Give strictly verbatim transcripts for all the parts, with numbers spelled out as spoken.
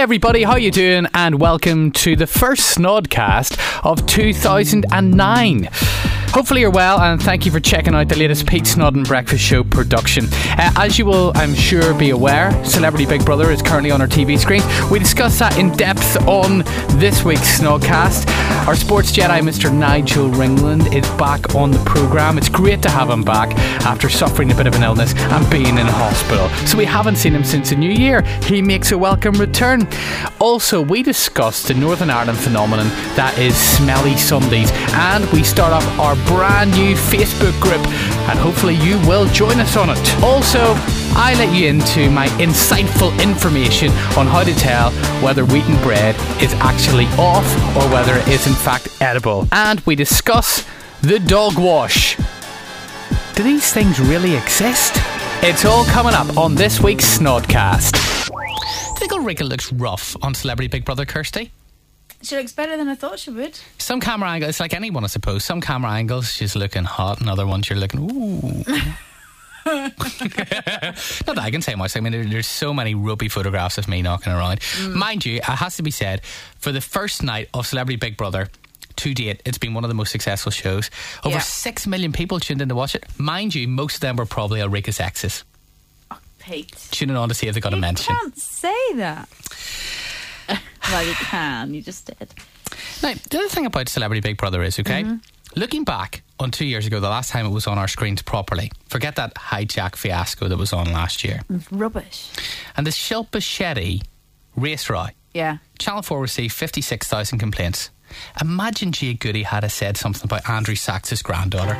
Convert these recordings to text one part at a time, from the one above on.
everybody, how you doing? And welcome to the first Snodcast of two thousand nine. Hopefully you're well, and thank you for checking out the latest Pete Snod and Breakfast Show production. Uh, as you will, I'm sure, be aware, Celebrity Big Brother is currently on our T V screen. We discuss that in depth on this week's Snodcast. Our sports Jedi, Mister Nigel Ringland, is back on the programme. It's great to have him back after suffering a bit of an illness and being in hospital. So we haven't seen him since the new year. He makes a welcome return. Also, we discussed the Northern Ireland phenomenon that is Smelly Sundays, and we start off our brand new Facebook group, and hopefully you will join us on it. Also, I let you into my insightful information on how to tell whether wheaten bread is actually off or whether it is in fact edible. And we discuss the dog wash. Do these things really exist? It's all coming up on this week's Snodcast. Do you think Ulrika looks rough on Celebrity Big Brother, Kirsty? She looks better than I thought she would. Some camera angles, it's like anyone, I suppose. Some camera angles, she's looking hot, and other ones, you're looking, ooh. Not that I can say much. I mean, there, there's so many ropey photographs of me knocking around. Mm. Mind you, it has to be said, for the first night of Celebrity Big Brother, to date, it's been one of the most successful shows. Over yeah. six million people tuned in to watch it. Mind you, most of them were probably Ulrika's exes. Oh, Pete. Tuning on to see if they got you a mention. You can't say that. Well, you can. You just did. Now, the other thing about Celebrity Big Brother is, okay, mm-hmm. looking back on two years ago, the last time it was on our screens properly, forget that hijack fiasco that was on last year. It's rubbish. And the Shilpa Shetty race row. Yeah. Channel four received fifty-six thousand complaints. Imagine Gia Goody had said something about Andrew Sachs's granddaughter.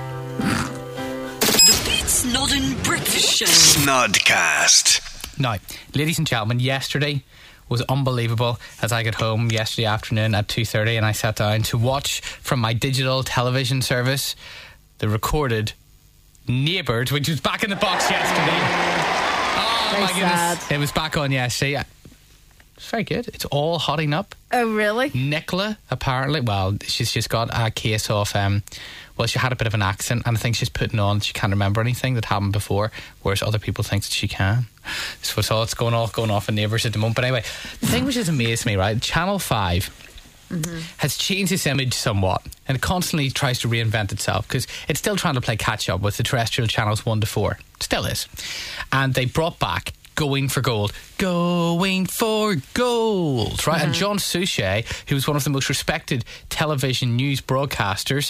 The Pete Snod and Breakfast Show. Snodcast. Now, ladies and gentlemen, yesterday was unbelievable as I got home yesterday afternoon at two thirty and I sat down to watch from my digital television service the recorded Neighbours, which was back in the box yesterday. Oh very my sad. goodness. It was back on yesterday. It's very good. It's all hotting up. Oh, really? Nicola, apparently, well, she's just got a case of, um, well, she had a bit of an accent, and I think she's putting on she can't remember anything that happened before, whereas other people think that she can. So it's all it's going off, going off in Neighbours at the moment. But anyway, the thing which has amazed me, right, Channel five mm-hmm. has changed its image somewhat, and it constantly tries to reinvent itself, because it's still trying to play catch-up with the terrestrial channels one to four. It still is. And they brought back Going for Gold. Going for Gold, right? Mm-hmm. And John Suchet, who was one of the most respected television news broadcasters,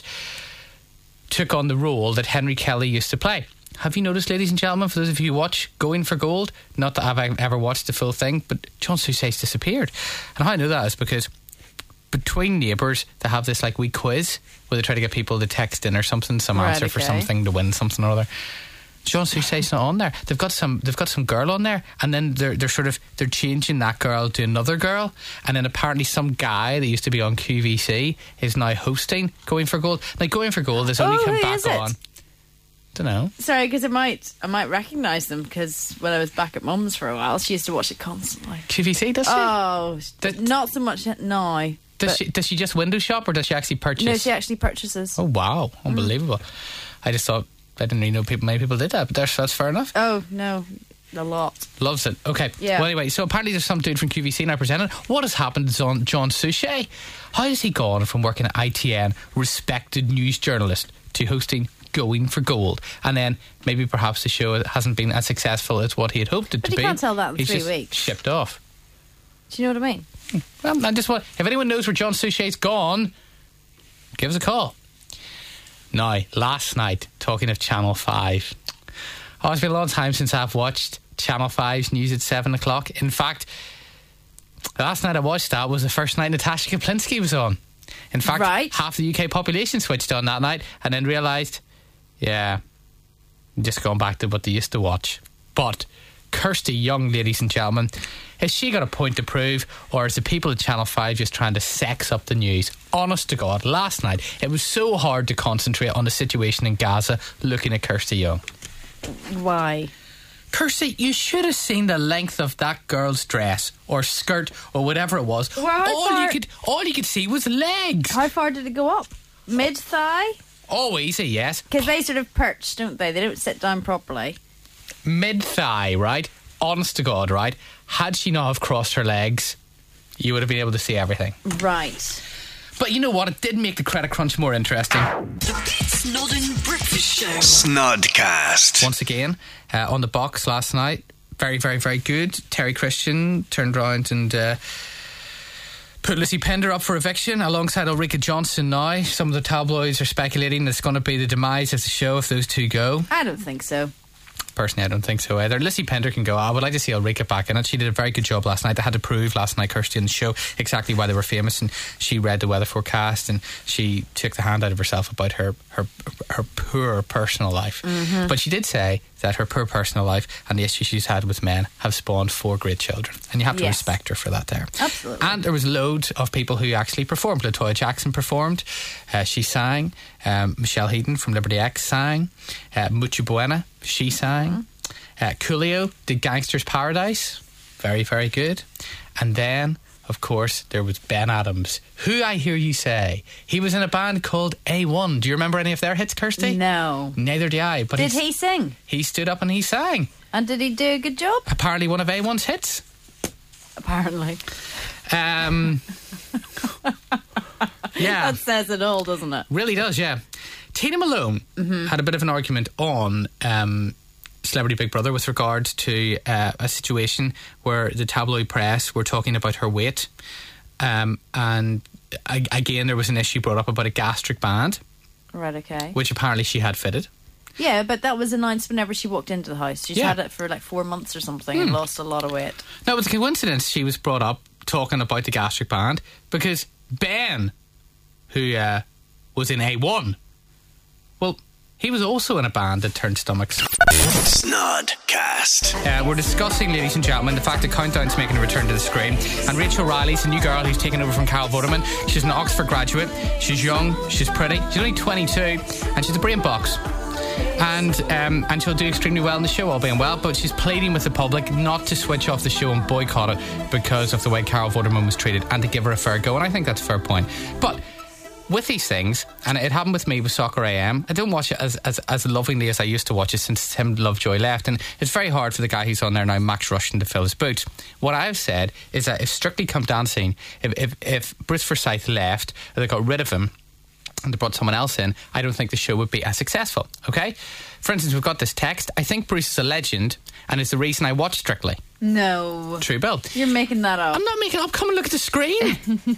took on the role that Henry Kelly used to play. Have you noticed, ladies and gentlemen, for those of you who watch Going for Gold, not that I've ever watched the full thing, but John Suchet's disappeared. And how I know that is because between Neighbours, they have this like wee quiz where they try to get people to text in or something, some right, answer okay. for something to win something or other. John Suchet's not on there. They've got some. They've got some girl on there, and then they're they're sort of they're changing that girl to another girl, and then apparently some guy that used to be on Q V C is now hosting Going for Gold. Like Going for Gold has only oh, come who back is it? on. Don't know. Sorry, because I might I might recognise them because when I was back at Mum's for a while, she used to watch it constantly. Q V C does she? Oh, Did, not so much now. Does she? Does she just window shop or does she actually purchase? No, she actually purchases. Oh wow, unbelievable! Mm. I just thought. I didn't really know people, many people did that, but that's, that's fair enough. Oh, no, a lot. Loves it. Okay. Yeah. Well, anyway, so apparently there's some dude from Q V C now presenting. What has happened to John, John Suchet? How has he gone from working at I T N, respected news journalist, to hosting Going for Gold? And then maybe perhaps the show hasn't been as successful as what he had hoped it but to be. But you can't tell that in He's three just weeks. shipped off. Do you know what I mean? Well, I just want, if anyone knows where John Suchet's gone, give us a call. Now, last night, talking of Channel five, oh, it's been a long time since I've watched Channel five's news at seven o'clock. In fact, last night I watched that was the first night Natasha Kaplinsky was on. In fact, right. half the U K population switched on that night and then realised, yeah, just going back to what they used to watch. But Kirsty Young, ladies and gentlemen, has she got a point to prove, or is the people at Channel five just trying to sex up the news? Honest to God, last night it was so hard to concentrate on the situation in Gaza looking at Kirsty Young. Why? Kirsty, you should have seen the length of that girl's dress or skirt or whatever it was. Well, how all far- you could all you could see was legs. How far did it go up? Mid-thigh? Oh, easy, yes. Because they sort of perch, don't they? They don't sit down properly. Mid-thigh, right? Honest to God, right? Had she not have crossed her legs, you would have been able to see everything. Right. But you know what? It did make the credit crunch more interesting. The Pete Snodden Breakfast Show. Snodcast. Once again, uh, on the box last night. Very, very, very good. Terry Christian turned around and uh, put Lucy Pender up for eviction alongside Ulrika Johnson now. Some of the tabloids are speculating it's going to be the demise of the show if those two go. I don't think so. Personally, I don't think so either. Lucy Pender can go. I would like to see Ulrika back in it. She did a very good job last night. They had to prove last night, Kirsty, on the show exactly why they were famous, and she read the weather forecast and she took the hand out of herself about her her, her poor personal life. Mm-hmm. But she did say that her poor personal life and the issues she's had with men have spawned four great children, and you have to yes. respect her for that there. Absolutely. And there was loads of people who actually performed. LaToya Jackson performed. Uh, she sang. Um, Michelle Heaton from Liberty X sang. Uh, Mucho Buena, she sang. Mm-hmm. Uh, Coolio did Gangster's Paradise. Very, very good. And then, of course, there was Ben Adams, who I hear you say, he was in a band called A one. Do you remember any of their hits, Kirsty? No. Neither do I. But did he sing? He stood up and he sang. And did he do a good job? Apparently one of A one's hits. Apparently. Um, yeah. That says it all, doesn't it? Really does, yeah. Tina Malone mm-hmm. had a bit of an argument on um, Celebrity Big Brother with regard to uh, a situation where the tabloid press were talking about her weight. Um, and I, again, there was an issue brought up about a gastric band. Right, okay. Which apparently she had fitted. Yeah, but that was announced whenever she walked into the house. She's yeah. had it for like four months or something mm. and lost a lot of weight. Now, it's a coincidence she was brought up talking about the gastric band because Ben, who uh, was in A one, well, he was also in a band that turned stomachs. Snodcast. Uh, we're discussing, ladies and gentlemen, the fact that Countdown's making a return to the screen. And Rachel Riley's a new girl who's taken over from Carol Vorderman. She's an Oxford graduate. She's young. She's pretty. She's only twenty-two. And she's a brain box. And um, and she'll do extremely well in the show, all being well. But she's pleading with the public not to switch off the show and boycott it because of the way Carol Vorderman was treated, and to give her a fair go. And I think that's a fair point. But with these things, and it happened with me with Soccer A M, I don't watch it as, as, as lovingly as I used to watch it since Tim Lovejoy left, and it's very hard for the guy who's on there now, Max Rushton, to fill his boots. What I've said is that if Strictly Come Dancing, if, if, if Bruce Forsyth left, or they got rid of him and they brought someone else in, I don't think the show would be as successful, okay? For instance, we've got this text: I think Bruce is a legend and is the reason I watch Strictly. No. True Bill. You're making that up. I'm not making it up. Come and look at the screen.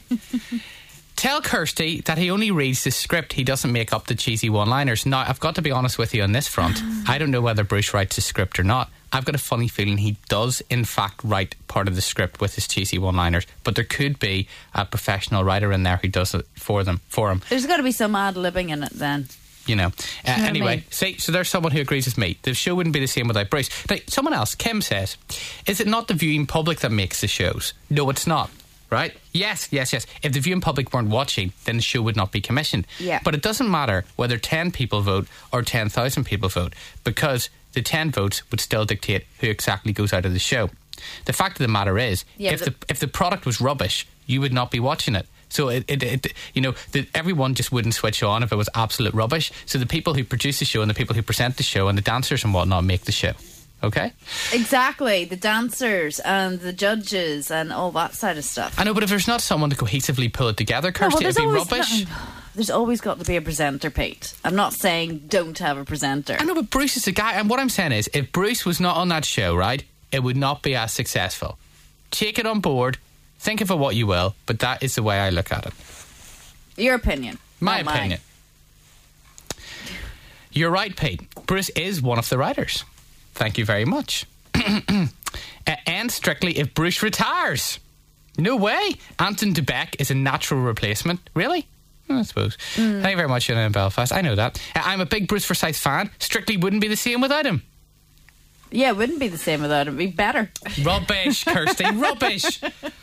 Tell Kirsty that he only reads the script. He doesn't make up the cheesy one-liners. Now, I've got to be honest with you on this front. I don't know whether Bruce writes a script or not. I've got a funny feeling he does, in fact, write part of the script with his cheesy one-liners. But there could be a professional writer in there who does it for them, for him. There's got to be some ad-libbing in it then. You know. Uh, you know anyway, I mean? see, so there's someone who agrees with me. The show wouldn't be the same without Bruce. Now, someone else, Kim, says, is it not the viewing public that makes the shows? No, it's not. Right? Yes, yes, yes. If the viewing public weren't watching, then the show would not be commissioned. Yeah. But it doesn't matter whether ten people vote or ten thousand people vote, because the ten votes would still dictate who exactly goes out of the show. The fact of the matter is, yeah, if the, the if the product was rubbish, you would not be watching it. So it, it, it you know, the, everyone just wouldn't switch on if it was absolute rubbish. So the people who produce the show and the people who present the show and the dancers and whatnot make the show. Okay? Exactly. The dancers and the judges and all that side of stuff. I know, but if there's not someone to cohesively pull it together, Kirsty, no, well, it'd be always, rubbish. No, there's always got to be a presenter, Pete. I'm not saying don't have a presenter. I know, but Bruce is the guy. And what I'm saying is, if Bruce was not on that show, right, it would not be as successful. Take it on board. Think of it what you will, but that is the way I look at it. Your opinion. My not opinion. Mine. You're right, Pete. Bruce is one of the writers. Thank you very much. uh, and Strictly if Bruce retires. No way. Anton de Beek is a natural replacement. Really? I suppose. Mm. Thank you very much, Anna in Belfast. I know that. Uh, I'm a big Bruce Forsyth fan. Strictly wouldn't be the same without him. Yeah, it wouldn't be the same without him. It'd be better. Rubbish, Kirsty. Rubbish.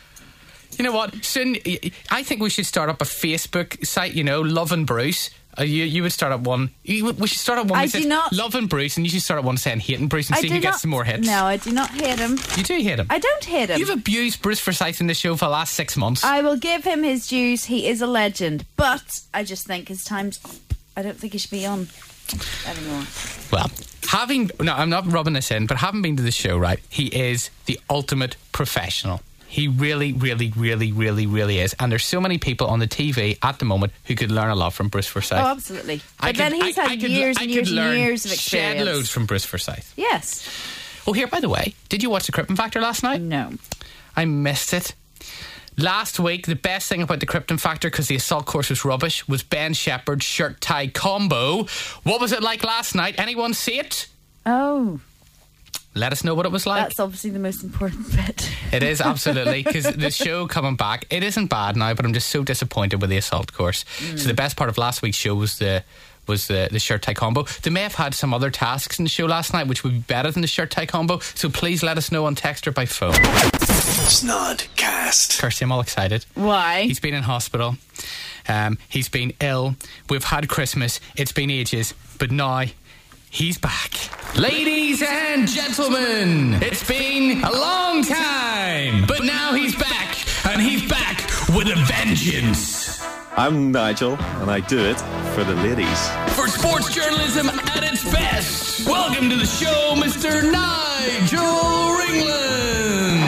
You know what? Soon, I think we should start up a Facebook site, you know, Love and Bruce. Uh, you, you would start up one. You, we should start up one I that do says not, Love and Bruce, and you should start up one saying Hating Bruce and I see do who gets not, some more hits. No, I do not hate him. You do hate him. I don't hate him. You've abused Bruce Forsyth in the show for the last six months. I will give him his dues. He is a legend, but I just think his time's up. I don't think he should be on anymore. Well, having no, I'm not rubbing this in, but having been to the show, right? He is the ultimate professional. He really, really, really, really, really is. And there's so many people on the T V at the moment who could learn a lot from Bruce Forsyth. Oh, absolutely. But I then could- he's I- had I could- years I and could years and learn years of experience. Shed loads from Bruce Forsyth. Yes. Oh, here, by the way, did you watch the Krypton Factor last night? No. I missed it. Last week, the best thing about the Krypton Factor, because the assault course was rubbish, was Ben Shepherd's shirt tie combo. What was it like last night? Anyone see it? Oh, Let us know what it was like. that's obviously the most important bit. It is, absolutely, because the show coming back, it isn't bad now, but I'm just so disappointed with the assault course. Mm. So the best part of last week's show was the was the, the shirt tie combo. They may have had some other tasks in the show last night which would be better than the shirt tie combo, so please let us know on text or by phone. Snodcast. Kirsty, I'm all excited. Why? He's been in hospital. Um, he's been ill. We've had Christmas. It's been ages. But now, he's back. Ladies and gentlemen, it's been a long time. But now he's back. And he's back with a vengeance. I'm Nigel, and I do it for the ladies. For sports journalism at its best, welcome to the show, Mister Nigel Ringland.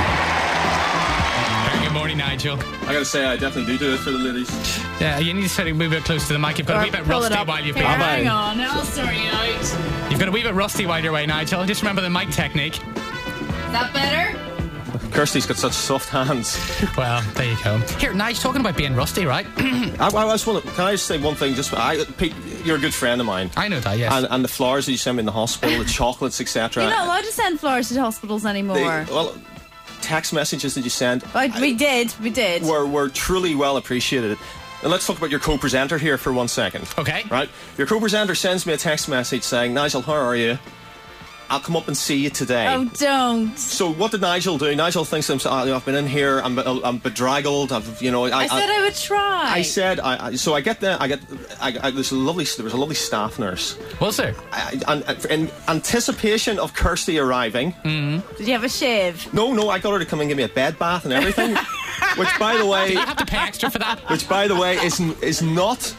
Very good morning, Nigel. I gotta say, I definitely do do it for the ladies. Yeah, you need to sort of move a bit close to the mic. You've got a wee bit Pull it rusty up. while you've Here, been. hang on, I'll sort you out. You've got a wee bit rusty while you're away, Nigel. Just remember the mic technique. Is that better? Kirsty's got such soft hands. Well, there you go. Here, Nigel, talking about being rusty, right? I, I just want to, can I just say one thing? Just, I, Pete, you're a good friend of mine. I know that, yes. And, and the flowers that you sent me in the hospital, the chocolates, et cetera. You're not allowed to send flowers to hospitals anymore. Well, text messages that you sent But we did, we did. were, were truly well appreciated. And let's talk about your co-presenter here for one second. Okay. Right? Your co-presenter sends me a text message saying, Nigel, how are you? I'll come up and see you today. Oh, don't. So what did Nigel do? Nigel thinks to himself, oh, I've been in here, I'm, I'm bedraggled, I've, you know... I, I said I, I would try. I said, I, I, so I get there, I get, I, I, there's a lovely, there was a lovely staff nurse. Was there? I, I, in anticipation of Kirsty arriving... Mm-hmm. Did you have a shave? No, no, I got her to come and give me a bed bath and everything. Which, by the way... You have to pay extra for that. Which, by the way, is, is not...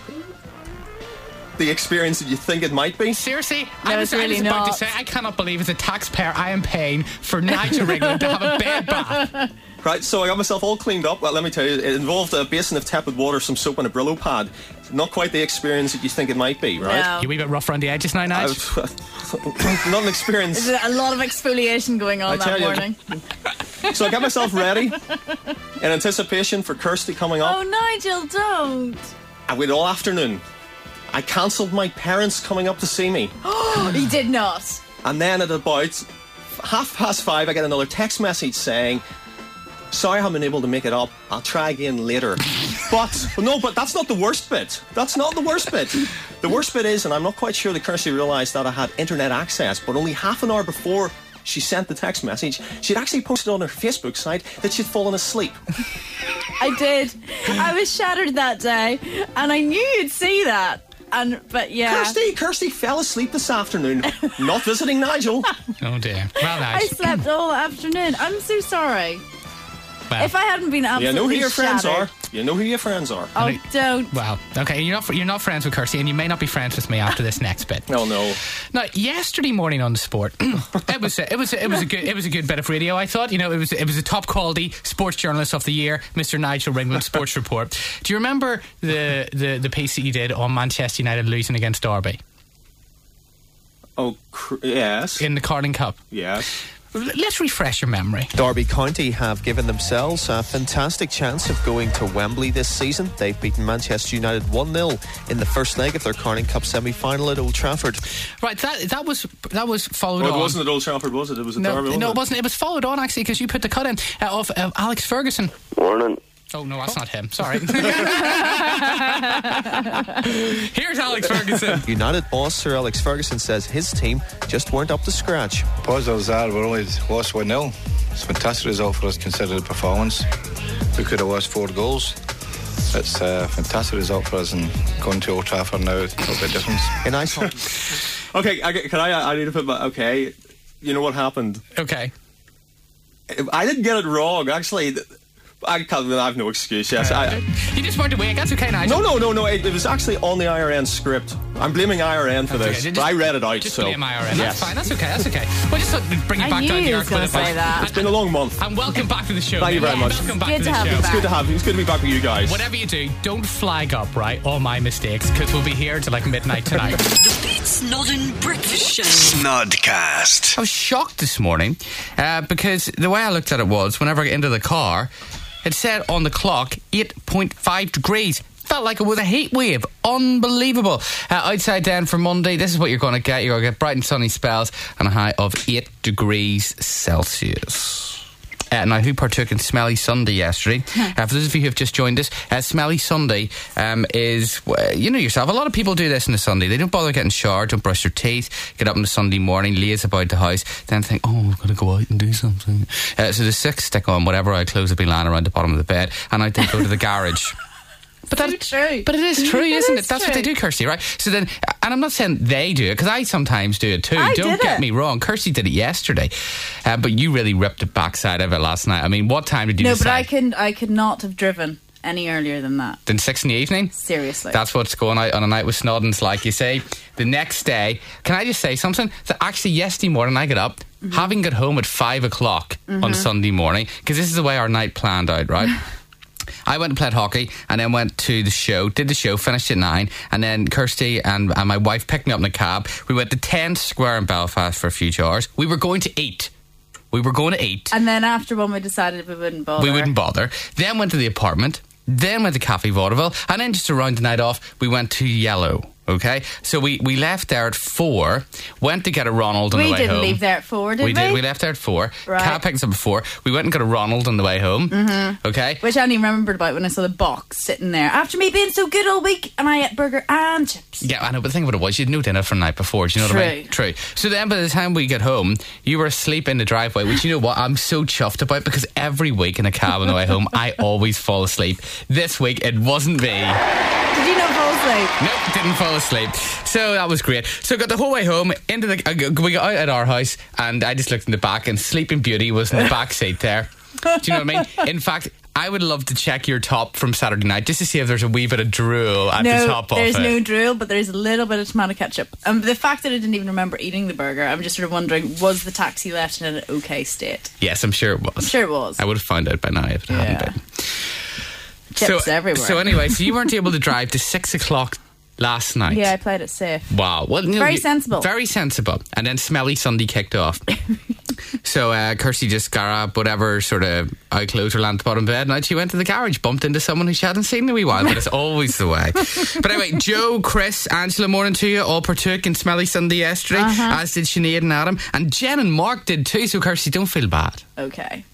the experience that you think it might be. Seriously? No, I was, it's really I was about not. to say, I cannot believe as a taxpayer I am paying for Nigel Ringland to have a bed bath. Right, so I got myself all cleaned up. Well, let me tell you, it involved a basin of tepid water, some soap and a Brillo pad. Not quite the experience that you think it might be, right? No. You a wee bit rough around the edges now, Nigel? Not an experience. There's a lot of exfoliation going on I that tell you. morning. So I got myself ready in anticipation for Kirsty coming up. Oh, Nigel, don't. I waited all afternoon. I cancelled my parents coming up to see me. He did not. And then at about half past five, I get another text message saying, sorry I haven't been able to make it up. I'll try again later. But, no, but that's not the worst bit. That's not the worst bit. The worst bit is, and I'm not quite sure that Kirsty realised that I had internet access, but only half an hour before she sent the text message, she'd actually posted on her Facebook site that she'd fallen asleep. I did. I was shattered that day, and I knew you'd see that. And but yeah, Kirsty, Kirsty fell asleep this afternoon, not visiting Nigel. Oh dear. Well, I Nigel. slept all afternoon. I'm so sorry. Well, If I hadn't been You absolutely know who your friends shattered- are. You know who your friends are. Oh, don't. Well, okay, you're not you're not friends with Kirsty, and you may not be friends with me after this next bit. No, no. Now, yesterday morning on the Sport, it was a, it was a, it was a good it was a good bit of radio. I thought, you know, it was it was a top quality sports journalist of the year, Mister Nigel Ringland, Sports Report. Do you remember the, the the piece that you did on Manchester United losing against Derby Oh, cr- yes. in the Carling Cup? Yes. Let's refresh your memory. Derby County have given themselves a fantastic chance of going to Wembley this season. They've beaten Manchester United one nil in the first leg of their Carling Cup semi-final at Old Trafford. Right, that that was that was followed Well, on. it wasn't at Old Trafford, was it? It was at no, Derby, wasn't no, it? it wasn't. It was followed on actually because you put the cut in uh, of uh, Alex Ferguson. Morning. Oh no, that's not him. Sorry. Here's Alex Ferguson. United boss Sir Alex Ferguson says his team just weren't up to scratch. Positives are we're only lost one nil. It's a fantastic result for us considering the performance. We could have lost four goals. It's a fantastic result for us, and going to Old Trafford now will be a difference. In Iceland, Okay, I, can I? I need to put my. Okay, you know what happened? Okay. I didn't get it wrong. Actually, I can't. I have no excuse. Yes, I, You just weren't awake. That's okay, Nigel. no, no, no, no. It, it was actually on the I R N script. I, I'm blaming I R N for That's this. okay. But Just- I read it out, Just so... blame I R N. Yes. That's fine. That's okay. That's okay. Well, just uh, bring it I back knew down to he the was arc gonna with it. say that. It's been a long month. And welcome back to the show. Thank you very Nick. much. Welcome It's back good to to the have show. you It's back. good to have you. It's good to be back with you guys. Whatever you do, don't flag up, right, all my mistakes, because we'll be here till like midnight tonight. The Beats Northern Breakfast Show. Snodcast. I was shocked this morning uh, because the way I looked at it was whenever I got into the car, it said on the clock eight point five degrees. Felt like it was a heat wave. Unbelievable. Uh, outside then for Monday, this is what you're going to get. You're going to get bright and sunny spells and a high of eight degrees Celsius. Uh, now, who partook in Smelly Sunday yesterday? Uh, for those of you who have just joined us, uh, Smelly Sunday um, is, uh, you know yourself, a lot of people do this on a Sunday. They don't bother getting showered, don't brush their teeth, get up on a Sunday morning, laze about the house, then think, oh, I've got to go out and do something. Uh, so the six stick on whatever eye clothes have been lying around the bottom of the bed, and out they go to the garage. But So that, true. But it is true, It isn't is it? That's what they true. do, Kirsty, right? So then, and I'm not saying they do it, because I sometimes do it too. I Don't did get it. me wrong. Kirsty did it yesterday. Uh, but you really ripped the backside of it last night. I mean, what time did you No, decide? but I could, I could not have driven any earlier than that. Then six in the evening? Seriously. That's what's going out on a night with Snoddens, like you say. The next day, can I just say something? That actually, yesterday morning, I got up, Mm-hmm. having got home at five o'clock on Sunday morning, because this is the way our night planned out, right? I went and played hockey and then went to the show, did the show, finished at nine, and then Kirsty and, and my wife picked me up in a cab. We went to ten Square in Belfast for a few hours. We were going to eat. We were going to eat. And then after one, we decided we wouldn't bother. We wouldn't bother. Then went to the apartment. Then went to Cafe Vaudeville. And then just to round the night off, we went to Yellow. Okay? So we, we left there at four, went to get a Ronald on We the way didn't home. leave there at four, did we? we did. We left there at four. Right. Cat picked us up at four. We went and got a Ronald on the way home. Mm-hmm. Okay? Which I only remembered about when I saw the box sitting there. After me being so good all week, and I ate burger and chips. Yeah, I know, but the thing about it was you had no dinner from the night before. Do you know what I mean? True. True. So then by the time we get home, you were asleep in the driveway, which you know what, I'm so chuffed about, because every week in a cab on the way home, I always fall asleep. This week, it wasn't me. Did you not fall asleep? Nope, didn't fall asleep. So that was great. So got the whole way home into the. Uh, we got out at our house, and I just looked in the back, and Sleeping Beauty was in the back seat there. Do you know what I mean? In fact, I would love to check your top from Saturday night just to see if there's a wee bit of drool at No, the top of there's it. no drool, but there's a little bit of tomato ketchup. And um, the fact that I didn't even remember eating the burger, I'm just sort of wondering, was the taxi left in an okay state? Yes, I'm sure it was. I'm sure it was. I would have found out by now if it Yeah. hadn't been. Chips so, everywhere. So anyway, so you weren't able to drive to six o'clock last night. Yeah, I played it safe. Wow. Well, no, Very you- sensible. Very sensible. And then Smelly Sunday kicked off. So uh, Kirsty just grabbed whatever sort of eye clothes or land at the bottom of the bed, and out she went to the garage, bumped into someone who she hadn't seen in a wee while, but it's always the way. But anyway, Joe, Chris, Angela, morning to you, all partook in Smelly Sunday yesterday, Uh-huh. as did Sinead and Adam, and Jen and Mark did too, so Kirsty, don't feel bad. Okay.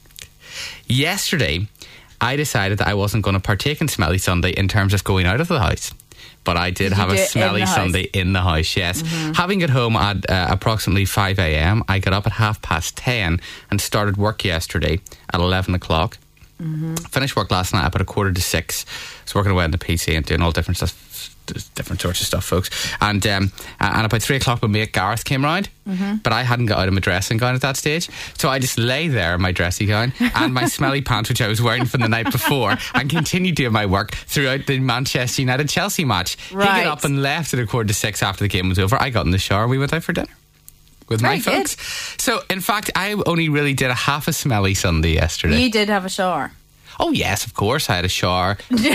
Yesterday, I decided that I wasn't going to partake in Smelly Sunday in terms of going out of the house. But I did you have do a it in Smelly the house? Sunday in the house, yes. Having got home at uh, approximately five a.m, I got up at half past ten and started work yesterday at eleven o'clock. Mm-hmm. Finished work last night about a quarter to six. So working away on the P C and doing all different stuff. Different sorts of stuff, folks. And um, and about three o'clock, my mate Gareth came round, mm-hmm. but I hadn't got out of my dressing gown at that stage, so I just lay there in my dressing gown and my smelly pants, which I was wearing from the night before, and continued doing my work throughout the Manchester United Chelsea match. Right. He got up and left at a quarter to six after the game was over. I got in the shower. We went out for dinner with my Very good. folks. So, in fact, I only really did a half a smelly Sunday yesterday. You did have a shower. Oh yes, of course. I had a shower.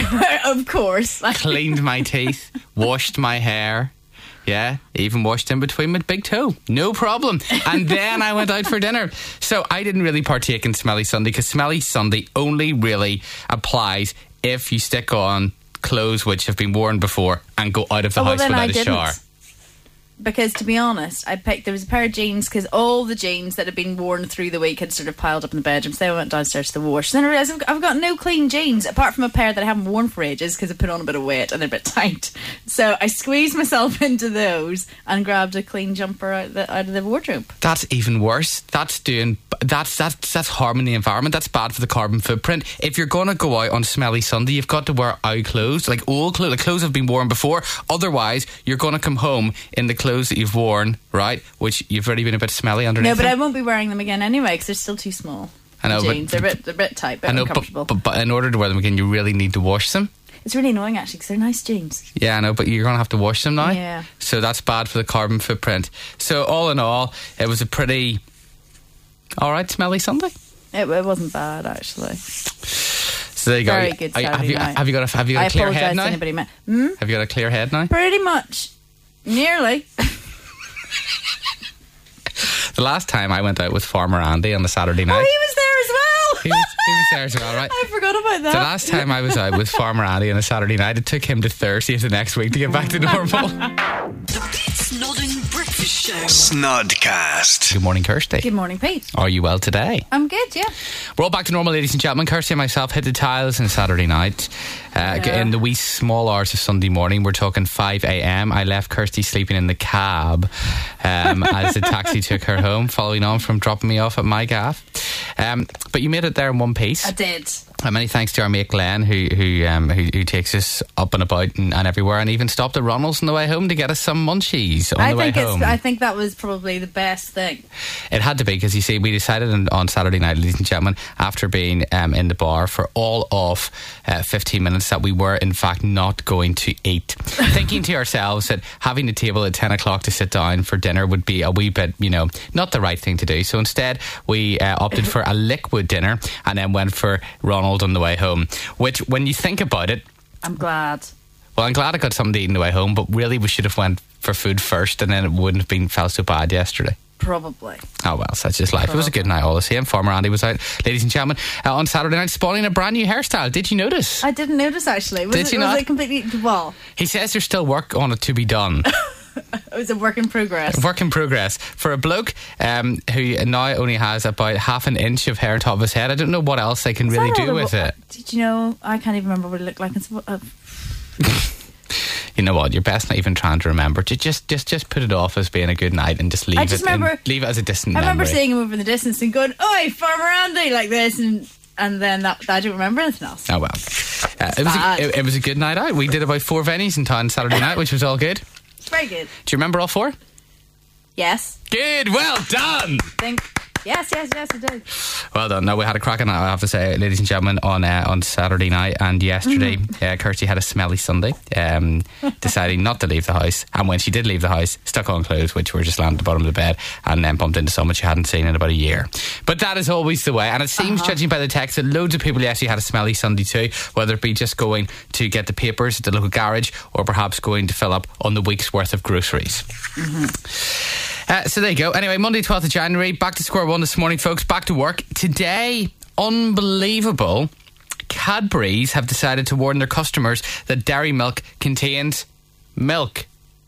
Of course. Like, Cleaned my teeth, washed my hair, yeah, even washed in between my big toe, no problem. And then I went out for dinner. So I didn't really partake in Smelly Sunday, because Smelly Sunday only really applies if you stick on clothes which have been worn before and go out of the oh, well, house then without I a didn't. shower. Because to be honest, I picked, there was a pair of jeans, because all the jeans that had been worn through the week had sort of piled up in the bedroom. So I went downstairs to the wash. Then I realised I've, I've got no clean jeans, apart from a pair that I haven't worn for ages because I put on a bit of weight and they're a bit tight. So I squeezed myself into those and grabbed a clean jumper out, the, out of the wardrobe. That's even worse. That's doing that's that's that's harming the environment. That's bad for the carbon footprint. If you're going to go out on Smelly Sunday, you've got to wear out clothes, like old clothes. The clothes have been worn before. Otherwise, you're going to come home in the clothes that you've worn, right? Which you've already been a bit smelly underneath. No, but them. I won't be wearing them again anyway because they're still too small. I know, The jeans, but- they're a bit, they're a bit tight, but I know, uncomfortable. but, but, but in order to wear them again, you really need to wash them. It's really annoying actually because they're nice jeans. Yeah, I know, but you're going to have to wash them now. Yeah. So that's bad for the carbon footprint. So all in all, it was a pretty alright smelly Sunday. It, it wasn't bad actually. So there you Very go. good Are you- have, Saturday you, night. have you got a, have you got I a clear apologise head to now? anybody. Ma- hmm? Have you got a clear head now? Pretty much. Nearly. The last time I went out with Farmer Andy on the Saturday night. Oh, he was there as well. He was, he was there as well, right? I forgot about that. The last time I was out with Farmer Andy on a Saturday night, it took him to Thursday of the next week to get back to normal. The Pete Snodden Breakfast Show. Snodcast. Good morning, Kirsty. Good morning, Pete. Are you well today? I'm good, yeah. We're all back to normal, ladies and gentlemen. Kirsty and myself hit the tiles on Saturday night. Uh, Yeah. In the wee small hours of Sunday morning, we're talking five a.m. I left Kirsty sleeping in the cab um, as the taxi took her home, following on from dropping me off at my gaff. Um, but you made it there in one piece. I did. And many thanks to our mate Glenn, who who um, who, who takes us up and about and, and everywhere, and even stopped at Ronald's on the way home to get us some munchies on I the way think home. it's. I think that was probably the best thing. It had to be, because you see, we decided on, on Saturday night, ladies and gentlemen, after being um, in the bar for all of uh, fifteen minutes, that we were in fact not going to eat. Thinking to ourselves that having the table at ten o'clock to sit down for dinner would be a wee bit, you know, not the right thing to do. So instead, we uh, opted for a liquid dinner and then went for Ronald on the way home. Which, when you think about it, I'm glad. well, I'm glad I got something to eat on the way home, but really we should have went for food first, and then it wouldn't have been felt so bad yesterday. Probably. Oh well, such is life. It was a good night all the same. Farmer Andy was out, ladies and gentlemen, uh, on Saturday night spawning a brand new hairstyle. Did you notice? I didn't notice actually. Was Did it, you was not? it completely well? He says there's still work on it to be done. It was a work in progress. Work in progress. For a bloke um, who now only has about half an inch of hair on top of his head, I don't know what else they can Is really that all do the- with it. Did you know? I can't even remember what it looked like. It's, uh, You know what? You're best not even trying to remember. Ju- Just, just, just put it off as being a good night and just leave I just it. remember- and leave it as a distant I remember memory. seeing him over in the distance and going, "Oi, Farmer Andy," like this, and and then that, I don't remember anything else. Oh well, uh, it was a, bad. it, it was a good night out. We did about four venues in town Saturday night, which was all good. It's very good. Do you remember all four? Yes. Good, well done. Think. Yes, yes, yes, I do. Well done. No, we had a cracking night, I have to say, ladies and gentlemen, on uh, on Saturday night. And yesterday, uh, Kirsty had a smelly Sunday, um, deciding not to leave the house. And when she did leave the house, stuck on clothes, which were just lying at the bottom of the bed, and then bumped into someone she hadn't seen in about a year. But that is always the way. And it seems, Uh-huh. judging by the text, that loads of people yesterday had a smelly Sunday too, whether it be just going to get the papers at the local garage, or perhaps going to fill up on the week's worth of groceries. Uh, so there you go. Anyway, Monday twelfth of January, back to square one this morning, folks. Back to work. Today, unbelievable, Cadbury's have decided to warn their customers that dairy milk contains milk.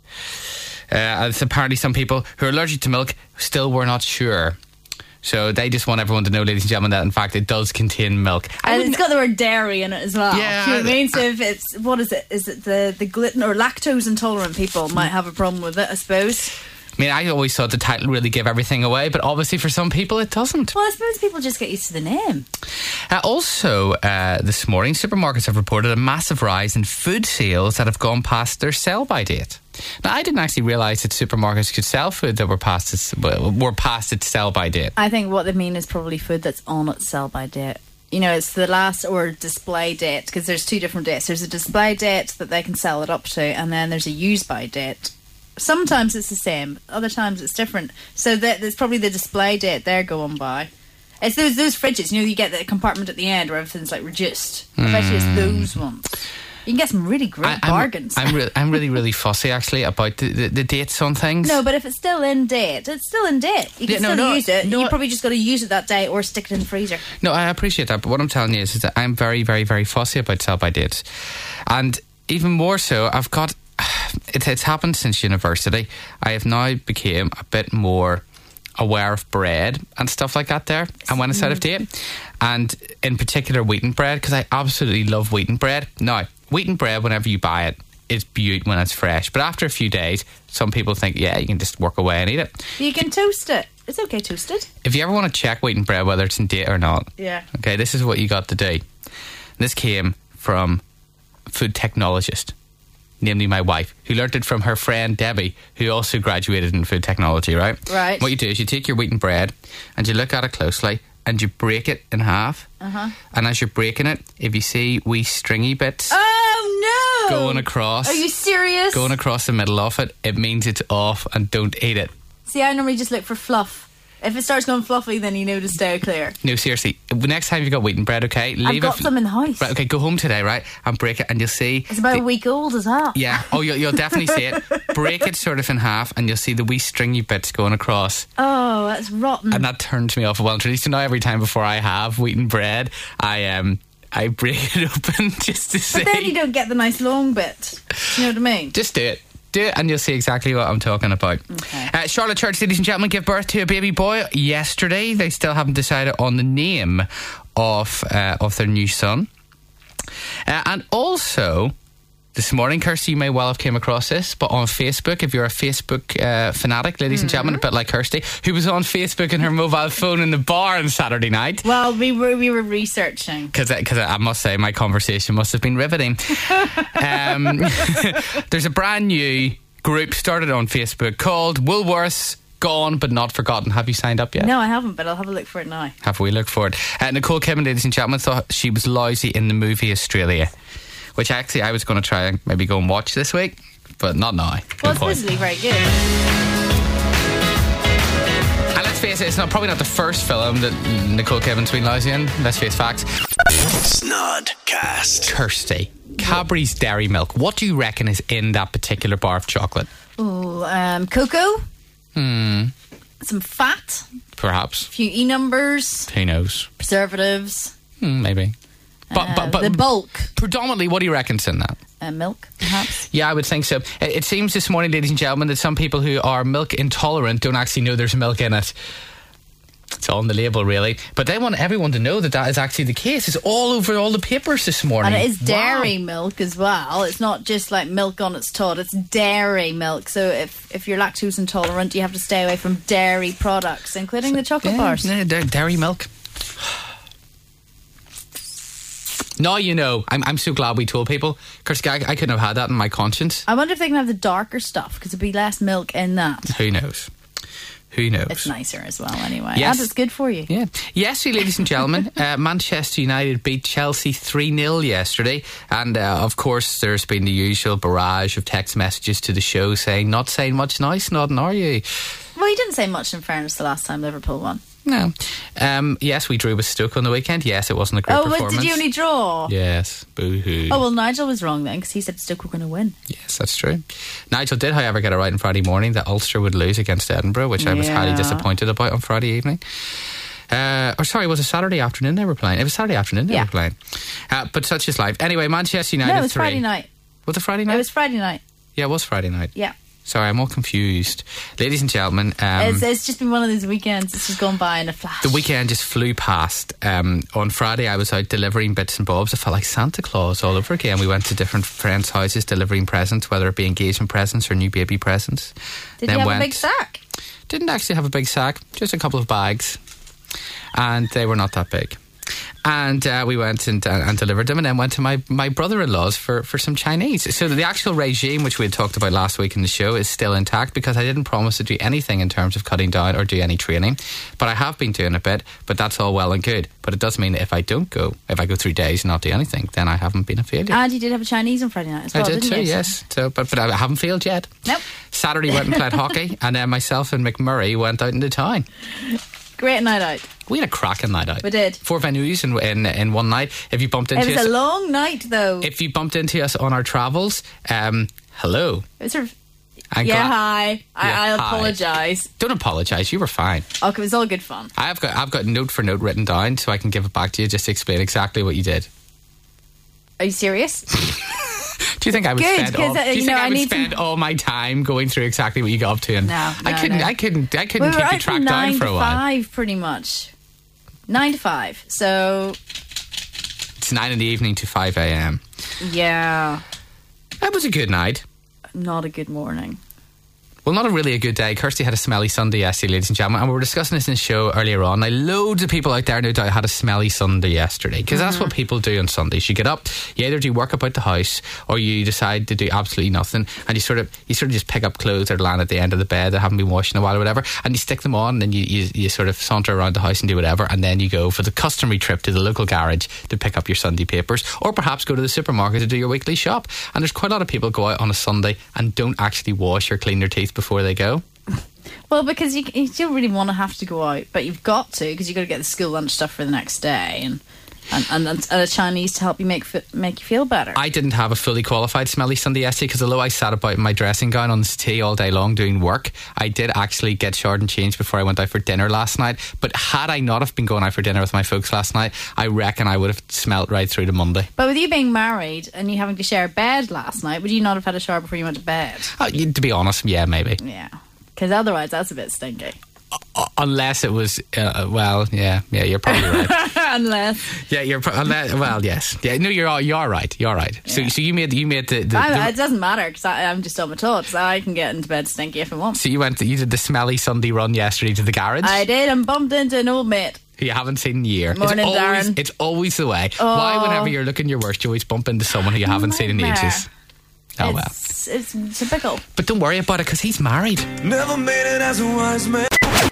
Uh, as apparently some people who are allergic to milk still were not sure. So they just want everyone to know, ladies and gentlemen, that in fact it does contain milk. I And wouldn't- it's got the word dairy in it as well. Yeah, Do you know what I I- mean? So if it's, what is it? Is it the, the gluten or lactose intolerant people might have a problem with it, I suppose. I mean, I always thought the title really gave everything away, but obviously for some people it doesn't. Well, I suppose people just get used to the name. Uh, also, uh, this morning, supermarkets have reported a massive rise in food sales that have gone past their sell-by date. Now, I didn't actually realise that supermarkets could sell food that were past its, were past its sell-by date. I think what they mean is probably food that's on its sell-by date. You know, it's the last or display date, because there's two different dates. There's a display date that they can sell it up to, and then there's a use-by date. Sometimes it's the same, other times it's different. So that there's probably the display date they're going by. It's those those fridges, you know, you get the compartment at the end where everything's like reduced. I bet you it's those ones. You can get some really great I, I'm, bargains. I'm, re- I'm really, really fussy actually about the, the, the dates on things. No, but if it's still in date, it's still in date. You can Yeah, no, still no, use it. no, you I- probably just got to use it that day or stick it in the freezer. No, I appreciate that, but what I'm telling you is, is that I'm very, very, very fussy about sell-by dates. And even more so, I've got... It, it's happened since university. I have now become a bit more aware of bread and stuff like that there, and when it's out of date. And in particular, wheaten bread, because I absolutely love wheaten bread. Now, wheaten bread, whenever you buy it, is beaut when it's fresh. But after a few days, some people think, yeah, you can just work away and eat it. You can toast it. It's okay toasted. If you ever want to check wheaten bread, whether it's in date or not, Yeah. okay, this is what you got to do. This came from a food technologist, namely my wife, who learnt it from her friend Debbie, who also graduated in food technology, right? Right. What you do is you take your wheaten bread and you look at it closely and you break it in half. Uh-huh. And as you're breaking it, if you see wee stringy bits, Oh going across. Are you serious? Going across the middle of it, it means it's off and don't eat it. See, I normally just look for fluff. If it starts going fluffy, then you know to stay clear. No, seriously. Next time you've got wheaten bread, okay? Leave I've got it f- some in the house. Right, okay, go home today, right? And break it and you'll see... It's about the- a week old as well. Yeah. Oh, you'll, you'll definitely see it. Break it sort of in half and you'll see the wee stringy bits going across. Oh, that's rotten. And that turns me off well and truly. So now every time before I have wheaten bread, I um I break it open just to see. But then you don't get the nice long bit. Do you know what I mean? Just do it. Do it and you'll see exactly what I'm talking about. Okay. Uh, Charlotte Church, ladies and gentlemen, gave birth to a baby boy yesterday. They still haven't decided on the name of uh, of their new son. Uh, and also, this morning, Kirsty, you may well have came across this, but on Facebook, if you're a Facebook uh, fanatic, ladies mm-hmm. and gentlemen, a bit like Kirsty, who was on Facebook on her mobile phone in the bar on Saturday night. Well, we were we were researching. Because I must say, my conversation must have been riveting. um, there's a brand new group started on Facebook called Woolworths Gone But Not Forgotten. Have you signed up yet? No, I haven't, but I'll have a look for it now. Have we looked for it? Uh, Nicole Kidman, ladies and gentlemen, thought she was lousy in the movie Australia, which actually I was going to try and maybe go and watch this week, but not now. Well, No it's supposedly very good. And let's face it, it's not probably not the first film that Nicole Kidman's been lousy in. Let's face facts. Snodcast. Kirsty, Cadbury's Dairy Milk. What do you reckon is in that particular bar of chocolate? Oh, um, cocoa. Hmm. Some fat. Perhaps. A few E numbers. Who knows? Preservatives. Hmm, maybe. But, uh, but, but the bulk. Predominantly, what do you reckon's in that? Uh, milk, perhaps. Yeah, I would think so. It, it seems this morning, ladies and gentlemen, that some people who are milk intolerant don't actually know there's milk in it. It's on the label, really. But they want everyone to know that that is actually the case. It's all over all the papers this morning. And it is dairy Wow. milk as well. It's not just like milk on its tot. It's dairy milk. So if, if you're lactose intolerant, you have to stay away from dairy products, including the chocolate yeah, bars. Yeah, da- dairy milk. Now you know. I'm I'm so glad we told people. Kirsty, I, I couldn't have had that in my conscience. I wonder if they can have the darker stuff, because there'd be less milk in that. Who knows? Who knows? It's nicer as well, anyway. Yes. And it's good for you. Yeah. Yesterday, ladies and gentlemen, uh, Manchester United beat Chelsea three nil yesterday. And, uh, of course, there's been the usual barrage of text messages to the show saying, not saying much nice, nodding, are you? Well, you didn't say much, in fairness, the last time Liverpool won. No. Um, yes, we drew with Stoke on the weekend. Yes, it wasn't a great Oh, performance. but did you only draw? Yes. Boo-hoo. Oh, well, Nigel was wrong then, because he said Stoke were going to win. Yes, that's true. Nigel did, however, get it right on Friday morning that Ulster would lose against Edinburgh, which I was highly Yeah. disappointed about on Friday evening. Uh, or sorry, was it Saturday afternoon they were playing? It was Saturday afternoon they Yeah. were playing. Uh, but such is life. Anyway, Manchester United No, it was three. Friday night. Was it Friday night? It was Friday night. Yeah, it was Friday night. Yeah. Sorry, I'm all confused. Ladies and gentlemen, um, it's, it's just been one of those weekends. It's just gone by in a flash. the weekend just flew past. Um, on Friday, I was out delivering bits and bobs. I felt like Santa Claus all over again. We went to different friends' houses delivering presents, whether it be engagement presents or new baby presents. Did Then you have went- a big sack? Didn't actually have a big sack, just a couple of bags. And they were not that big. And uh, we went and, uh, and delivered them, and then went to my, my brother-in-law's for, for some Chinese. So the actual regime, which we had talked about last week in the show, is still intact, because I didn't promise to do anything in terms of cutting down or do any training. But I have been doing a bit, but that's all well and good. But it does mean that if I don't go, if I go through days and not do anything, then I haven't been a failure. And you did have a Chinese on Friday night as well, I did didn't too, you? yes. So, but, but I haven't failed yet. Nope. Saturday went and played hockey, and then myself and McMurray went out into town. Great night out. We had a cracking night out. We did. Four venues in in, in one night. If you bumped into It was us, a long night, though. if you bumped into us on our travels, um, hello. It was sort of, I'm yeah, glad- hi. Yeah, I, I hi. apologise. Don't apologise. You were fine. Okay, it was all good fun. I've got I've got note for note written down, so I can give it back to you just to explain exactly what you did. Are you serious? Do you think I would Good, spend all? 'cause, uh, Do you you think know, I I would need spend to- all my time going through exactly what you got up to? And No, I no, couldn't. no. I couldn't. I couldn't we were keep you out from tracked down nine for a to while. five, pretty much. Nine to five. So, It's nine in the evening to five a.m. yeah, That was a good night. not a good morning. Well, not a really a good day. Kirsty had a smelly Sunday yesterday, ladies and gentlemen, and we were discussing this in the show earlier on. Now, loads of people out there, no doubt, had a smelly Sunday yesterday, because mm-hmm. that's what people do on Sundays. You get up, you either do work about the house, or you decide to do absolutely nothing, and you sort of you sort of just pick up clothes that are lying at the end of the bed that haven't been washed in a while or whatever, and you stick them on, and then you, you, you sort of saunter around the house and do whatever, and then you go for the customary trip to the local garage to pick up your Sunday papers, or perhaps go to the supermarket to do your weekly shop. And there's quite a lot of people go out on a Sunday and don't actually wash or clean their teeth before they go. Well, because you, you don't really want to have to go out, but you've got to, because you've got to get the school lunch stuff for the next day, and and, and, and a Chinese to help you make make you feel better. I didn't have a fully qualified smelly Sunday yesterday, because although I sat about in my dressing gown on the settee all day long doing work, I did actually get showered and changed before I went out for dinner last night. But had I not have been going out for dinner with my folks last night, I reckon I would have smelt right through to Monday. But with you being married and you having to share a bed last night, would you not have had a shower before you went to bed? Uh, to be honest, yeah, maybe. Yeah. Because otherwise, that's a bit stinky. Uh, unless it was, uh, well, yeah, yeah, you're probably right. unless, yeah, you're pro- unless, well, yes, yeah, no, you're you're right, you're right. Yeah. So, so you made you made the. the, I, the it doesn't matter because I'm just on my toes. So I can get into bed stinky if I want. So you went, you did the smelly Sunday run yesterday to the garage. I did, and bumped into an old mate. You haven't seen in a year. Morning, it's always, Darren. It's always the way. Oh. Why, whenever you're looking your worst, you always bump into someone who you haven't seen in ages? Oh, well. It's, it's typical. But don't worry about it, because he's married. Never made it as a wise man.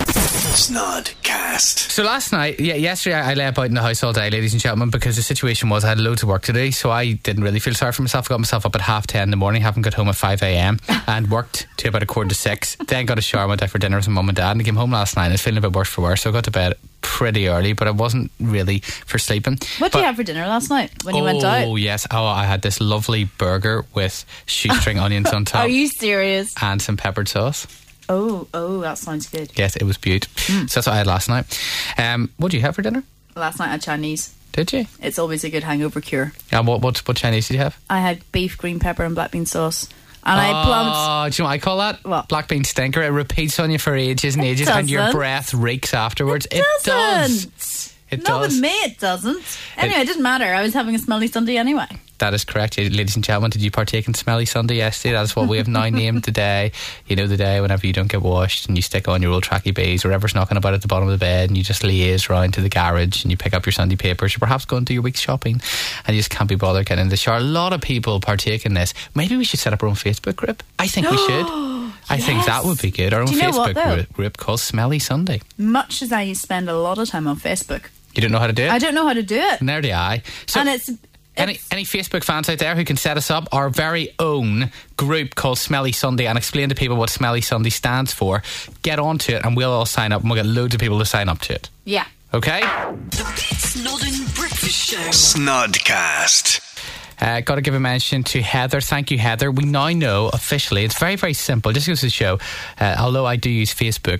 Snodcast. So last night, yeah, yesterday I lay about in the house all day, ladies and gentlemen, because the situation was I had loads of work to do, so I didn't really feel sorry for myself. I got myself up at half ten in the morning, having got home at five a.m. and worked to about a quarter to six. Then got a shower, went out for dinner with my mum and dad, and I came home last night and I was feeling a bit worse for wear, so I got to bed pretty early, but I wasn't really for sleeping. What but, did you have for dinner last night when you oh, went out? Oh yes, oh I had this lovely burger with shoestring onions on top. Are you serious? And some peppered sauce. Oh, oh, that sounds good. Yes, it was beautiful. Mm. So that's what I had last night. Um, what did you have for dinner? Last night I had Chinese. Did you? It's always a good hangover cure. And what what what Chinese did you have? I had beef, green pepper, and black bean sauce. And oh, I plumped. Oh, do you know what I call that? What? Black bean stinker. It repeats on you for ages and it ages, doesn't. and your breath reeks afterwards. It, it doesn't. does. It Not does. with me, it doesn't. Anyway, it, it didn't matter. I was having a smelly Sunday anyway. That is correct, ladies and gentlemen. Did you partake in Smelly Sunday yesterday? That is what we have now named the day. You know, the day whenever you don't get washed and you stick on your old tracky bees or whatever's knocking about at the bottom of the bed, and you just liaise round to the garage and you pick up your Sunday papers, or perhaps go and do your week's shopping and you just can't be bothered getting in the shower. A lot of people partake in this. Maybe we should set up our own Facebook group. I think we should. I Yes. think that would be good. Our own Do you know Facebook what, group, group called Smelly Sunday. Much as I spend a lot of time on Facebook, You don't know how to do it? I don't know how to do it. Neither do I. So and it's... Any, any Facebook fans out there who can set us up our very own group called Smelly Sunday and explain to people what Smelly Sunday stands for, get onto it and we'll all sign up and we'll get loads of people to sign up to it. Yeah. Okay? The Pete Snodden Breakfast Show. Snodcast. Uh, got to give a mention to Heather. Thank you, Heather. We now know officially, it's very, very simple. Just goes to show, uh, although I do use Facebook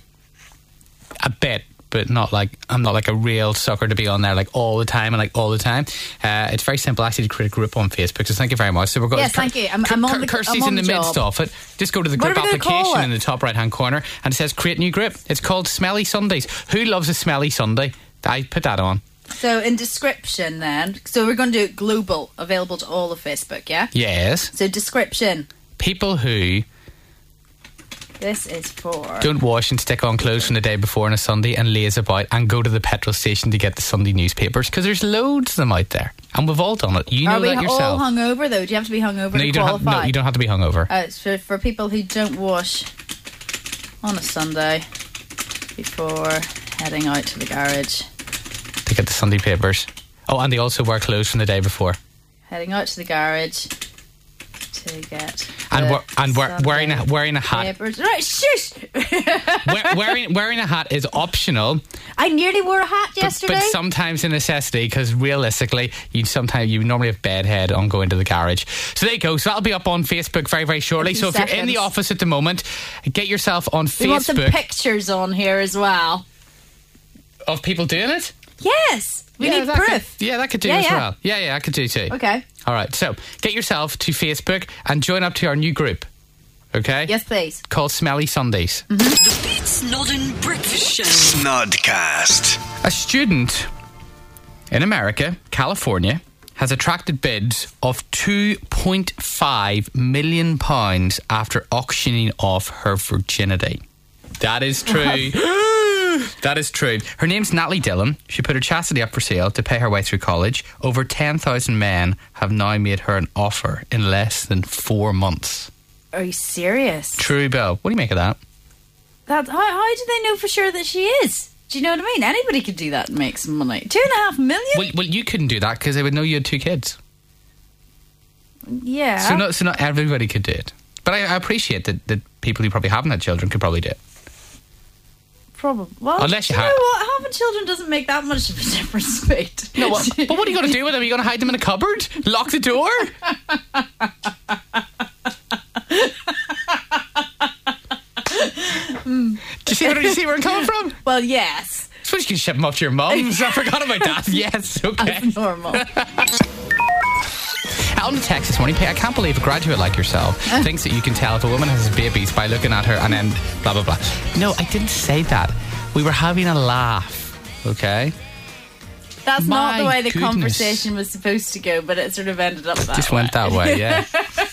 a bit, but not like I'm not like a real sucker to be on there like all the time and like all the time. Uh, it's very simple actually to create a group on Facebook. So thank you very much. So we're going. Yes, thank you. I'm, I'm on the. Kirsty's I'm on in the, the midst job. of it. Just go to the What group are we gonna call application it? in the top right hand corner and it says create new group. It's called Smelly Sundays. Who loves a smelly Sunday? I put that on. So in description then, so we're going to do it global, available to all of Facebook, yeah? Yes. So description. People who This is for... don't wash and stick on clothes from the day before on a Sunday and laze about and go to the petrol station to get the Sunday newspapers, because there's loads of them out there and we've all done it. You know Are we that yourself. all hungover though? Do you have to be hungover no, to you don't have, qualify? no, you don't have to be hungover. Uh, it's for, for people who don't wash on a Sunday before heading out to the garage. To get the Sunday papers. Oh, and they also wear clothes from the day before. Heading out to the garage to get And the wear, and wear, Sunday wearing a, wearing a hat. papers. Right, shush! wear, wearing wearing a hat is optional. I nearly wore a hat But, yesterday. but sometimes a necessity, because realistically, you sometimes you normally have bedhead on going to the garage. So there you go. So that'll be up on Facebook very, very shortly. So if you're in the seconds. office at the moment, get yourself on we want some Facebook pictures on here as well. of people doing it. Yes, we yeah, need that proof. Could, yeah, that could do Yeah, as yeah. well. Yeah, yeah, I could do too. Okay. All right. So get yourself to Facebook and join up to our new group. Okay. Yes, please. Called Smelly Sundays. Mm-hmm. The Pete Snodden Breakfast Show. Snodcast. A student in America, California, has has attracted bids of two point five million pounds after auctioning off her virginity. That is true. That is true. Her name's Natalie Dillon. She put her chastity up for sale to pay her way through college. Over ten thousand men have now made her an offer in less than four months. Are you serious? True, Bill. What do you make of that? That how, how do they know for sure that she is? Do you know what I mean? Anybody could do that and make some money. Two and a half million? Well, well you couldn't do that because they would know you had two kids. Yeah. So not, so not everybody could do it. But I, I appreciate that, that people who probably haven't had children could probably do it. Probably. Well, Unless you you ha- know what? Having children doesn't make that much of a difference, mate. No, what, but what are you going to do with them? Are you going to hide them in a cupboard? Lock the door? mm. Do you see where, do you see where I'm coming from? Well, yes. I suppose you can ship them off to your mums. I forgot about that. Yes, okay. That's normal. On the text this morning, I can't believe a graduate like yourself thinks that you can tell if a woman has babies by looking at her and then blah, blah, blah. No, I didn't say that. We were having a laugh, okay? That's My not the way the goodness. conversation was supposed to go, but it sort of ended up that Just way. went that way, yeah.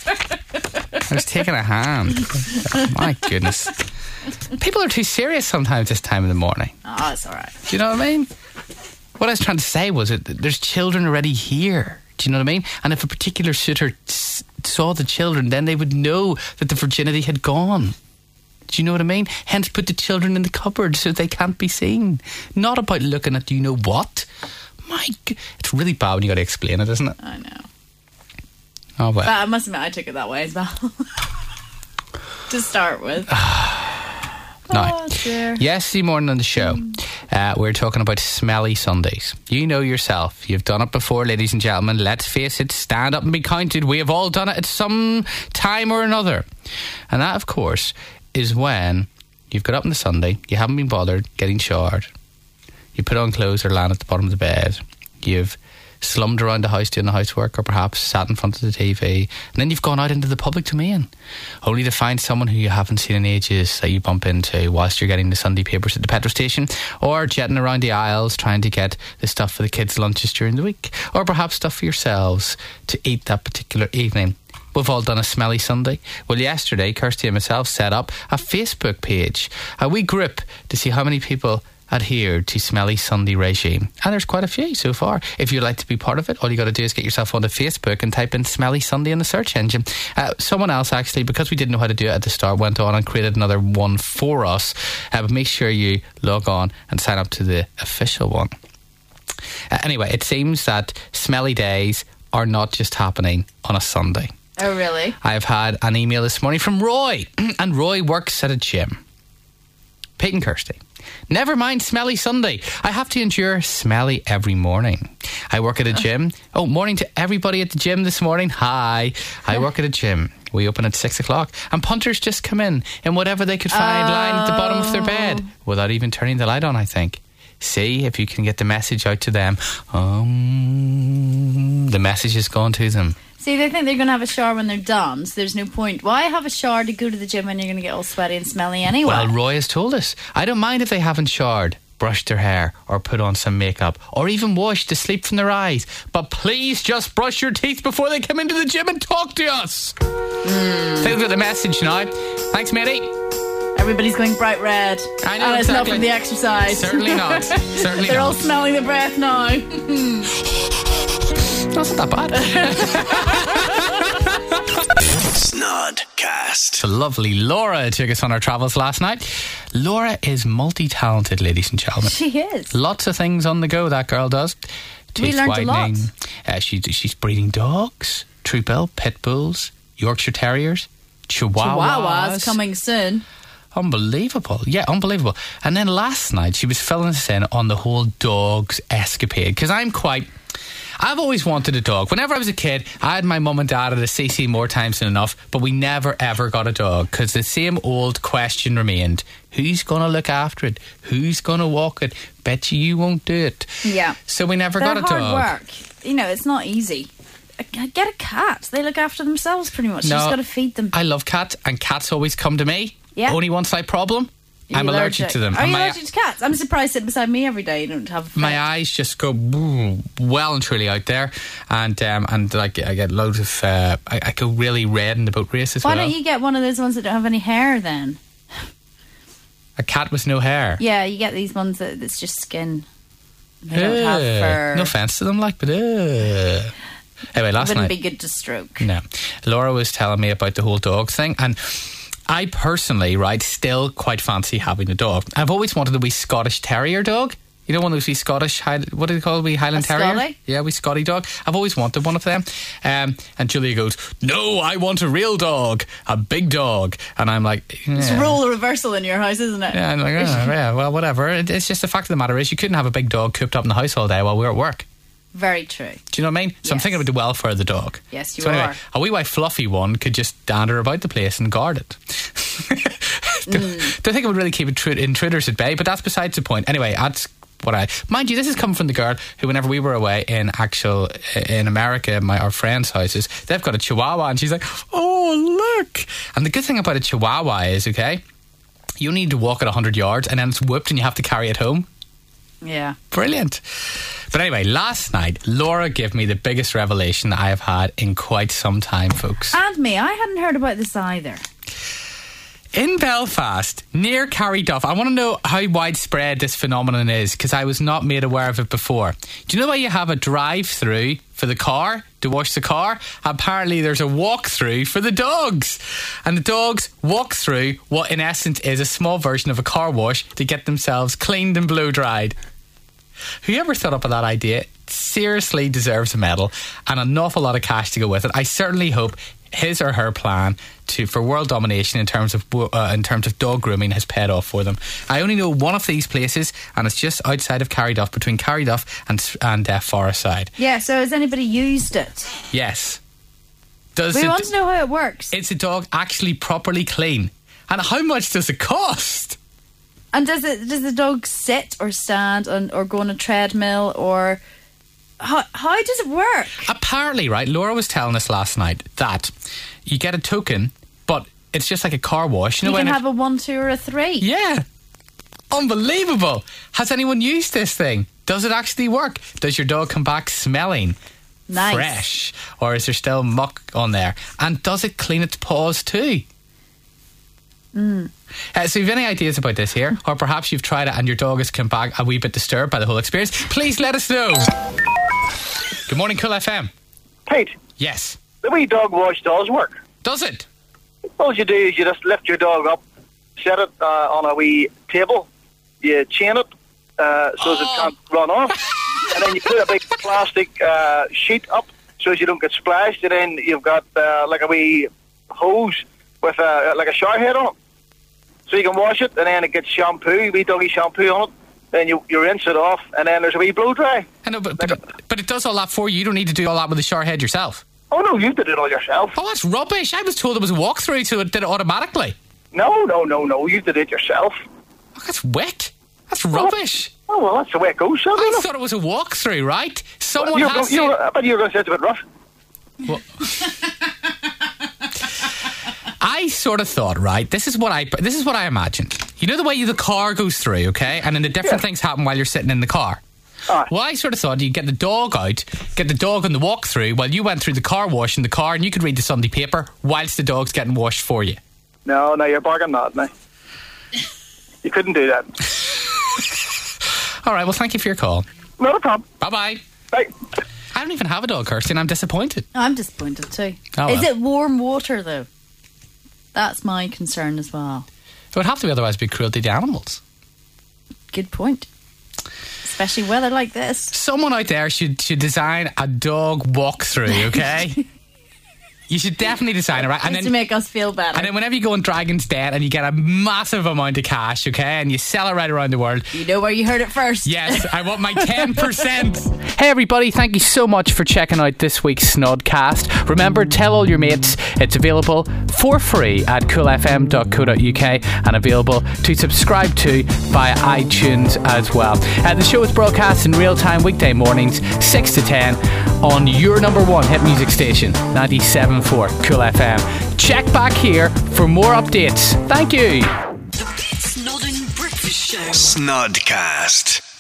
I was taking a hand. My goodness. People are too serious sometimes this time of the morning. Oh, it's all right. Do you know what I mean? What I was trying to say was that there's children already here. Do you know what I mean? And if a particular suitor s- saw the children, then they would know that the virginity had gone. Do you know what I mean? Hence put the children in the cupboard so they can't be seen. Not about looking at you know what. My g- It's really bad when you got to explain it, isn't it? I know. Oh, well. But I must admit, I took it that way as well. To start with. Now, Oh, dear. yesterday morning on the show, uh, we were talking about smelly Sundays. You know yourself. You've done it before, ladies and gentlemen. Let's face it, stand up and be counted. We have all done it at some time or another. And that, of course, is when you've got up on the Sunday, you haven't been bothered getting showered, you put on clothes or land at the bottom of the bed, you've slummed around the house doing the housework, or perhaps sat in front of the T V, and then you've gone out into the public domain only to find someone who you haven't seen in ages that you bump into whilst you're getting the Sunday papers at the petrol station, or jetting around the aisles trying to get the stuff for the kids' lunches during the week, or perhaps stuff for yourselves to eat that particular evening. We've all done a smelly Sunday. Well, yesterday, Kirsty and myself set up a Facebook page, a wee group, to see how many people adhered to Smelly Sunday regime. And there's quite a few so far. If you'd like to be part of it, all you got to do is get yourself onto Facebook and type in Smelly Sunday in the search engine. Uh, someone else, actually, because we didn't know how to do it at the start, went on and created another one for us. Uh, but make sure you log on and sign up to the official one. Uh, anyway, it seems that smelly days are not just happening on a Sunday. Oh, really? I've had an email this morning from Roy, and Roy works at a gym. Pete and Kirsty, never mind smelly Sunday. I have to endure smelly every morning. I work at a gym. Oh, morning to everybody at the gym this morning. Hi. I work at a gym. We open at six o'clock, and punters just come in in whatever they could find Oh. lying at the bottom of their bed without even turning the light on, I think. See if you can get the message out to them. Um, the message has gone to them. See, they think they're going to have a shower when they're done, so there's no point. Why have a shower to go to the gym when you're going to get all sweaty and smelly anyway? Well, Roy has told us, I don't mind if they haven't showered, brushed their hair, or put on some makeup, or even washed to sleep from their eyes, but please just brush your teeth before they come into the gym and talk to us. Mm. Think about the message now. Thanks, matey. Everybody's going bright red. I know, and it's not exactly. from the exercise. Certainly not. Certainly They're not. all smelling the breath now. That's not that bad. Snodcast. The lovely Laura took us on our travels last night. Laura is multi-talented, ladies and gentlemen. She is. Lots of things on the go, that girl does. We Teeth learned a lot. whitening. Uh, she, she's breeding dogs, True Bill, Pit Bulls, Yorkshire Terriers, Chihuahuas. Chihuahuas coming soon. Unbelievable. Yeah, unbelievable. And then last night she was filling us in on the whole dogs escapade, because I'm quite... I've always wanted a dog. Whenever I was a kid, I had my mum and dad at a C C more times than enough, but we never ever got a dog, because the same old question remained: who's going to look after it? Who's going to walk it? Bet you you won't do it. Yeah. So we never They're got a hard dog. work. You know, it's not easy. Get a cat. They look after themselves pretty much. You No, just got to feed them. I love cats, and cats always come to me. Yeah. Only one slight problem: I'm allergic? allergic to them. Are you my, allergic to cats? I'm surprised sitting beside me every day you don't have. My eyes just go well and truly out there, and um, and like I get loads of. Uh, I, I go really red in the boat race as Why well. Why don't you get one of those ones that don't have any hair then? A cat with no hair. Yeah, you get these ones that it's just skin. They don't have fur. No offense to them, like, but uh. Anyway, last it wouldn't night be good to stroke. No, Laura was telling me about the whole dog thing, and I personally, right, still quite fancy having a dog. I've always wanted a wee Scottish Terrier dog. You know, one of those wee Scottish, what do they call it, wee Highland a Terrier? Scotty? Yeah, wee Scotty dog. I've always wanted one of them. Um, and Julia goes, no, I want a real dog, a big dog. And I'm like, yeah. It's role reversal in your house, isn't it? Yeah, I'm like, oh, yeah, well, whatever. It's just the fact of the matter is you couldn't have a big dog cooped up in the house all day while we were at work. Very true. Do you know what I mean? So yes. I'm thinking about the welfare of the dog. Yes, you so anyway, are. A wee white fluffy one could just dander about the place and guard it. don't, mm. don't think it would really keep intru- intruders at bay, but that's besides the point. Anyway, that's what I... Mind you, this is coming from the girl who, whenever we were away in actual... in America, my our friends' houses, they've got a Chihuahua, and she's like, oh, look! And the good thing about a Chihuahua is, okay, you need to walk at one hundred yards, and then it's whooped and you have to carry it home. Yeah. Brilliant. But anyway, last night, Laura gave me the biggest revelation that I have had in quite some time, folks. And me, I hadn't heard about this either. In Belfast, near Carryduff, I want to know how widespread this phenomenon is, because I was not made aware of it before. Do you know why you have a drive-through for the car, to wash the car? Apparently there's a walk-through for the dogs. And the dogs walk through what in essence is a small version of a car wash to get themselves cleaned and blow-dried. Whoever thought up of that idea seriously deserves a medal and an awful lot of cash to go with it. I certainly hope his or her plan to for world domination in terms of uh, in terms of dog grooming has paid off for them. I only know one of these places, and it's just outside of Carryduff, between Carryduff and and uh, Forestside. Yeah. So has anybody used it? Yes. Does we it, want to know how it works. Is the dog actually properly clean, and how much does it cost? And does it does the dog sit or stand on, or go on a treadmill, or how how does it work? Apparently, right, Laura was telling us last night that you get a token, but it's just like a car wash. You, know, you can when have it, a one, two, or a three. Yeah, unbelievable. Has anyone used this thing? Does it actually work? Does your dog come back smelling nice, fresh, or is there still muck on there? And does it clean its paws too? Mm. Uh, so if you have any ideas about this here, or perhaps you've tried it and your dog has come back a wee bit disturbed by the whole experience, please let us know. Good morning, Cool F M. Pete. Yes. The wee dog wash does work. Does it? All you do is you just lift your dog up, set it uh, on a wee table, you chain it uh, so oh. that it can't run off, and then you put a big plastic uh, sheet up so as you don't get splashed, and then you've got uh, like a wee hose with a, like a shower head on it. So you can wash it, and then it gets shampoo, wee doggy shampoo on it. Then you, you rinse it off, and then there's a wee blow dry. I know, but, but, it, but it does all that for you. You don't need to do all that with the shower head yourself. Oh, no, you did it all yourself. Oh, that's rubbish. I was told it was a walkthrough, so it did it automatically. No, no, no, no. You did it yourself. Oh, that's wet. That's rubbish. Oh, well, that's the way it goes. So I enough. thought it was a walkthrough, right? Someone well, has to... to... I bet you were going to say it's a bit rough. Well... I sort of thought, right, this is what I this is what I imagined. You know the way the car goes through, okay? And then the different yeah. things happen while you're sitting in the car. Right. Well, I sort of thought you get the dog out, get the dog on the walk through while you went through the car wash in the car, and you could read the Sunday paper whilst the dog's getting washed for you. No, no, you're bargain not, now. You couldn't do that. All right, well, thank you for your call. Not a problem. Bye-bye. Bye. I don't even have a dog, Kirsty, and I'm disappointed. I'm disappointed too. Oh, well. Is it warm water, though? That's my concern as well. It would have to be, otherwise it'd be cruelty to animals. Good point. Especially weather like this. Someone out there should, should design a dog walkthrough, okay? You should definitely design it, right? And Just then, to make us feel better. And then whenever you go on Dragon's Den and you get a massive amount of cash, okay, and you sell it right around the world. You know where you heard it first. Yes, I want my ten percent. Hey everybody, thank you so much for checking out this week's Snodcast. Remember, tell all your mates. It's available for free at cool f m dot co dot u k and available to subscribe to via iTunes as well. Uh, the show is broadcast in real time weekday mornings, six to ten on your number one hit music station, ninety-seven point four Cool F M. Check back here for more updates. Thank you. The Pete Snodden Show. Snodcast.